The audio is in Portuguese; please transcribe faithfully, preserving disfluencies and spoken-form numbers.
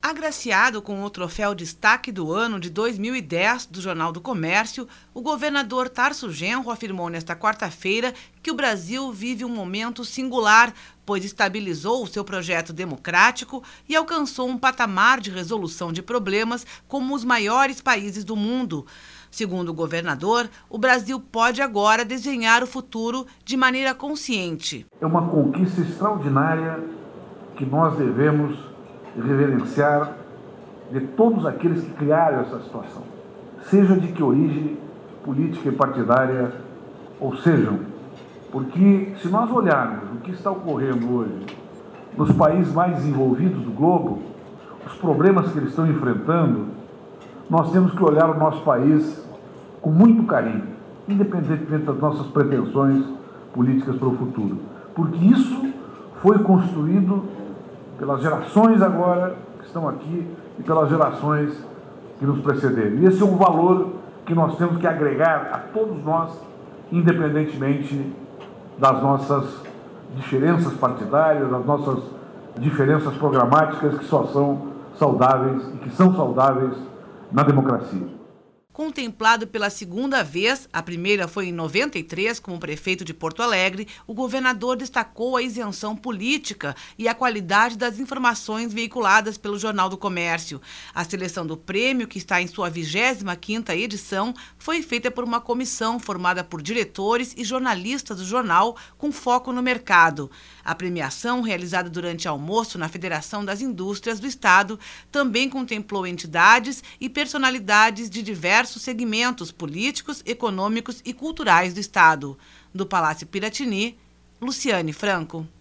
Agraciado com o troféu Destaque do Ano de dois mil e dez do Jornal do Comércio, o governador Tarso Genro afirmou nesta quarta-feira que o Brasil vive um momento singular, pois estabilizou o seu projeto democrático e alcançou um patamar de resolução de problemas como os maiores países do mundo. Segundo o governador, o Brasil pode agora desenhar o futuro de maneira consciente. É uma conquista extraordinária que nós devemos reverenciar de todos aqueles que criaram essa situação, seja de que origem política e partidária ou sejam, porque se nós olharmos o que está ocorrendo hoje nos países mais desenvolvidos do globo, os problemas que eles estão enfrentando, nós temos que olhar o nosso país com muito carinho, independentemente das nossas pretensões políticas para o futuro, porque isso foi construído pelas gerações agora que estão aqui e pelas gerações que nos precederam. E esse é um valor que nós temos que agregar a todos nós, independentemente das nossas diferenças partidárias, das nossas diferenças programáticas que só são saudáveis e que são saudáveis na democracia. Contemplado pela segunda vez, a primeira foi em noventa e três como prefeito de Porto Alegre, o governador destacou a isenção política e a qualidade das informações veiculadas pelo Jornal do Comércio. A seleção do prêmio, que está em sua vigésima quinta edição, foi feita por uma comissão formada por diretores e jornalistas do jornal com foco no mercado. A premiação, realizada durante almoço na Federação das Indústrias do Estado, também contemplou entidades e personalidades de diversos segmentos políticos, econômicos e culturais do Estado. Do Palácio Piratini, Luciane Franco.